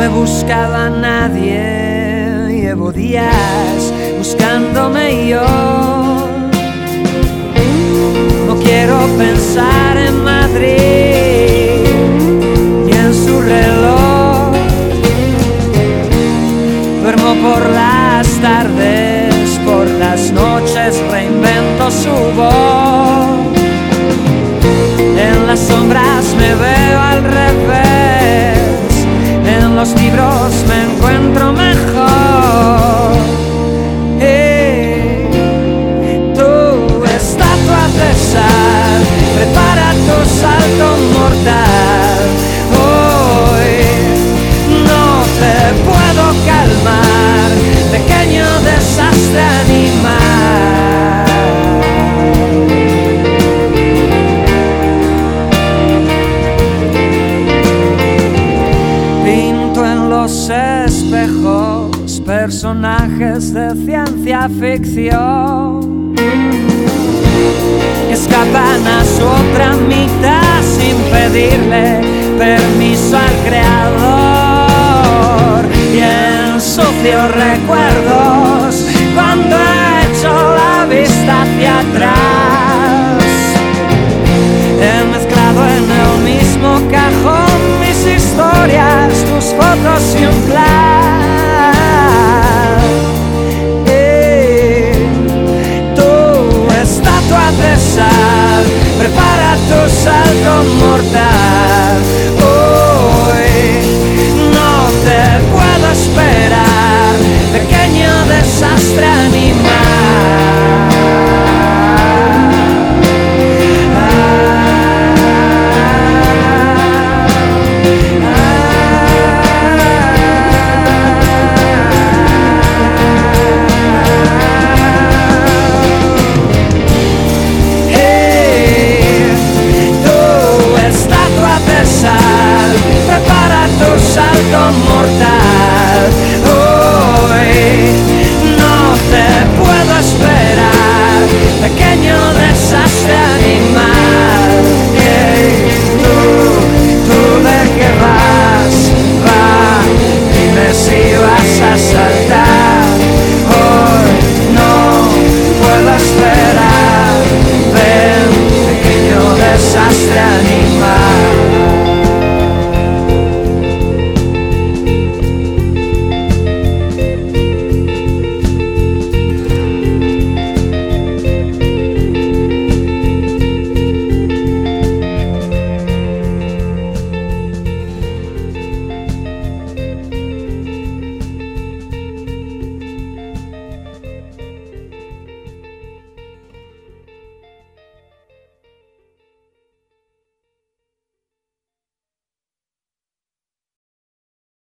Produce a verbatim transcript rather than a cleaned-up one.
buscaba a nadie, llevo días buscándome yo. No quiero pensar en Madrid y en su reloj. Duermo por las tardes, por las noches reinvento su voz. En las sombras me veo al revés, en los libros me encuentro mejor. Hey, tú, estatua de sal, prepara tu salto mortal. Hoy no te puedo calmar, pequeño desastre animal. Pinto en los espejos personajes de ciencia ficción que escapan a su otra mitad sin pedirle permiso al creador. Y ensucio recuerdos cuando he hecho la vista hacia atrás. He mezclado en el mismo cajón mis historias, tus fotos y un plan. Hey, tú, estatua de sal, prepara tu salto mortal. Hoy no te puedo esperar, pequeño desastre animal. Prepara tu salto mortal. Hoy no te puedo esperar, pequeño desastre animal. Hey, tú, tú de qué vas, va, dime si vas a saltar. Hoy no puedo esperar, ven, pequeño desastre animal.